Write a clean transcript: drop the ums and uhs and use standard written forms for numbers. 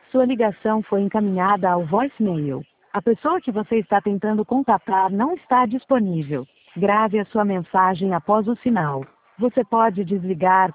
Sua ligação foi encaminhada ao voicemail. A pessoa que você está tentando contatar não está disponível. Grave a sua mensagem após o sinal. Você pode desligar